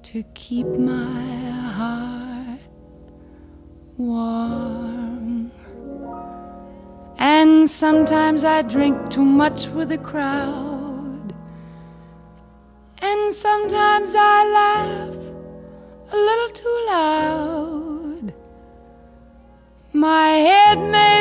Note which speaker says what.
Speaker 1: to keep my heart warm. And sometimes I drink too much with the crowd, and sometimes I laugh a little too loud. My head may